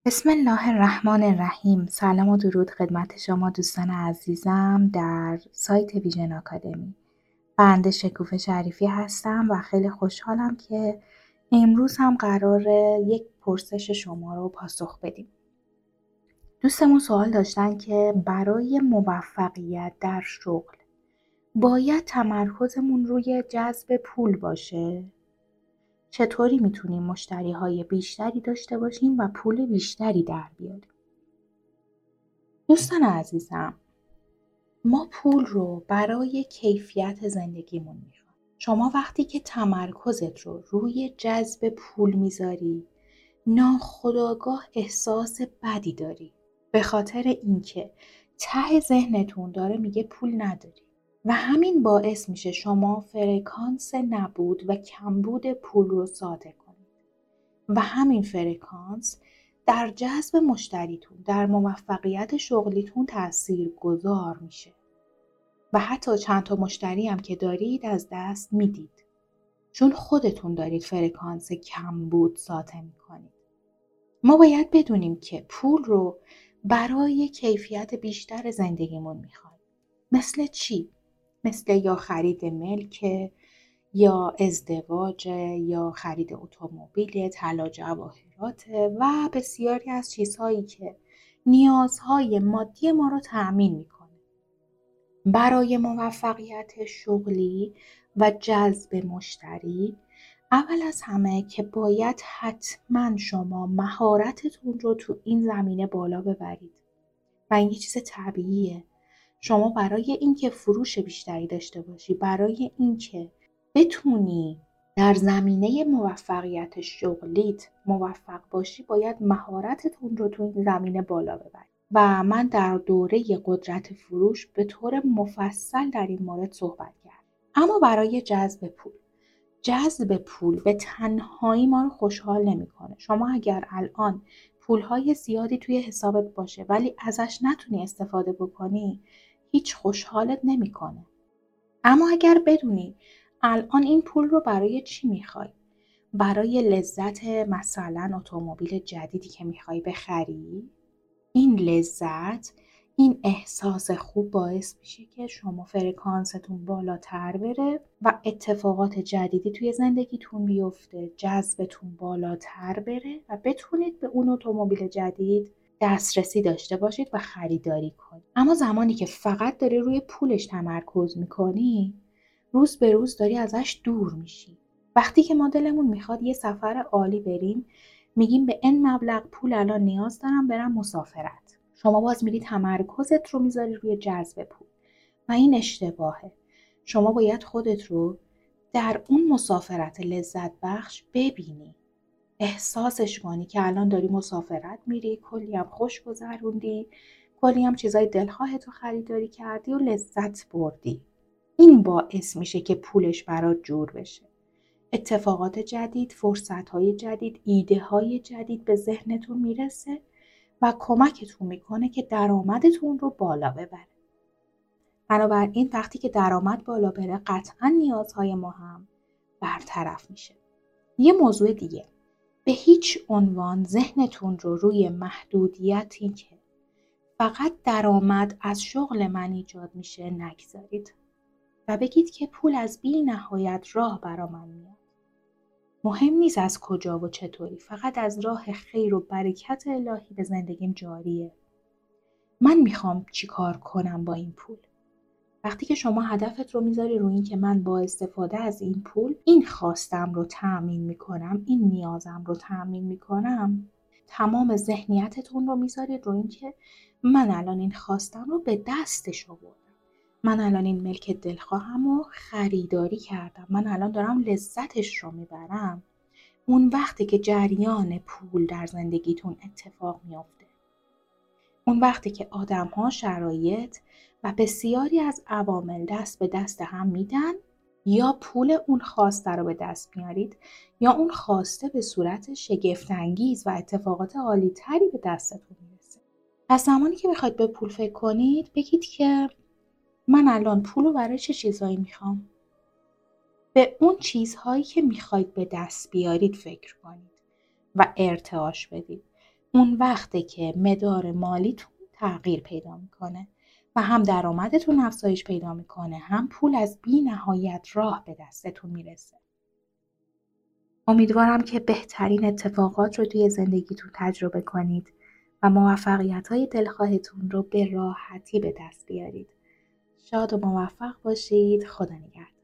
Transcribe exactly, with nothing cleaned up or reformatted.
بسم الله الرحمن الرحیم. سلام و درود خدمت شما دوستان عزیزم در سایت ویژن آکادمی. بنده شکوفه شریفی هستم و خیلی خوشحالم که امروز هم قراره یک پرسش شما رو پاسخ بدیم. دوستمون سوال داشتن که برای موفقیت در شغل باید تمرکزمون روی جذب پول باشه؟ چطوری میتونیم مشتریهای بیشتری داشته باشیم و پول بیشتری در بیاریم؟ دوستان عزیزم، ما پول رو برای کیفیت زندگیمون میخوایم. شما وقتی که تمرکزت رو روی جذب پول میذاری، ناخودآگاه احساس بدی داری، به خاطر اینکه ته ذهنتون داره میگه پول نداری و همین باعث میشه شما فرکانس نبود و کمبود پول رو صادر کنید و همین فرکانس در جذب مشتریتون، در موفقیت شغلیتون تأثیر گذار میشه و حتی چند تا مشتری هم که دارید از دست میدید، چون خودتون دارید فرکانس کمبود ساطع میکنید. ما باید بدونیم که پول رو برای کیفیت بیشتر زندگیمون میخوایم. مثل چی؟ مثل یا خرید ملک، یا ازدواج، یا خرید اتومبیل، طلا جواهرات و بسیاری از چیزهایی که نیازهای مادی ما رو تأمین میکنه. برای موفقیت شغلی و جذب مشتری، اول از همه که باید حتما شما مهارتتون رو تو این زمینه بالا ببرید و این یه چیز طبیعیه. شما برای اینکه فروش بیشتری داشته باشی، برای اینکه بتونی در زمینه موفقیت شغلیت موفق باشی، باید مهارتتون رو تو این زمینه بالا ببری و من در دوره قدرت فروش به طور مفصل در این مورد صحبت کردم. اما برای جذب پول، جذب پول به تنهایی ما رو خوشحال نمی‌کنه. شما اگر الان پولهای زیادی توی حسابت باشه ولی ازش نتونی استفاده بکنی، هیچ خوشحالت نمی‌کنه. اما اگر بدونی الان این پول رو برای چی میخوای؟ برای لذت مثلا اتومبیل جدیدی که میخوای بخری، این لذت، این احساس خوب باعث میشه که شما فرکانستون بالاتر بره و اتفاقات جدیدی توی زندگیتون بیفته، جذبتون بالاتر بره و بتونید به اون اتومبیل جدید دسترسی داشته باشید و خریداری کنید. اما زمانی که فقط داری روی پولش تمرکز میکنی، روز به روز داری ازش دور میشی. وقتی که ما دلمون میخواد یه سفر عالی بریم، میگیم به این مبلغ پول الان نیاز دارم برم مسافرت. شما باز میری تمرکزت رو میذاری روی جذب پول و این اشتباهه. شما باید خودت رو در اون مسافرت لذت بخش ببینی، احساسش کنی که الان داری مسافرت میری، کلی هم خوش گذروندی، کلی هم چیزای دلخواهتو خریداری کردی و لذت بردی. این باعث میشه که پولش برات جور بشه. اتفاقات جدید، فرصتهای جدید، ایده های جدید به ذهنتون میرسه و کمکتون میکنه که درآمدتون رو بالا ببره. بنابراین وقتی که درآمد بالا بره، قطعا نیازهای ما هم برطرف میشه. یه موضوع دیگه، به هیچ عنوان ذهنتون رو روی محدودیتی که فقط درآمد از شغل من ایجاد میشه نگذارید و بگید که پول از بی نهایت راه برا من میاد. مهم نیست از کجا و چطوری، فقط از راه خیر و برکت الهی به زندگیم جاریه. من میخوام چی کار کنم با این پول. وقتی که شما هدفت رو میذاری روی این که من با استفاده از این پول این خواستم رو تأمین میکنم، این نیازم رو تأمین میکنم، تمام ذهنیتتون رو میذارید روی این که من الان این خواستم رو به دستش آوردم، من الان این ملک دلخواهم رو خریداری کردم، من الان دارم لذتش رو میبرم. اون وقتی که جریان پول در زندگیتون اتفاق میافته، اون وقتی که آدم‌ها، شرایط و بسیاری از عوامل دست به دست هم میدن، یا پول اون خواسته رو به دست میارید یا اون خواسته به صورت شگفت‌انگیز و اتفاقات عالی‌تری به دستتون میرسه. پس زمانی که میخواید به پول فکر کنید، بگید که من الان پول رو برای چه چیزایی میخوام؟ به اون چیزهایی که میخواید به دست بیارید فکر کنید و ارتعاش بدید. اون وقته که مدار مالیتون تغییر پیدا میکنه و هم درآمدتون افزایش پیدا میکنه، هم پول از بی نهایت راه به دستتون میرسه. امیدوارم که بهترین اتفاقات رو توی زندگیتون تجربه کنید و موفقیت‌های دلخواهتون رو به راحتی به دست بیارید. شاد و موفق باشید. خدا نگهدار.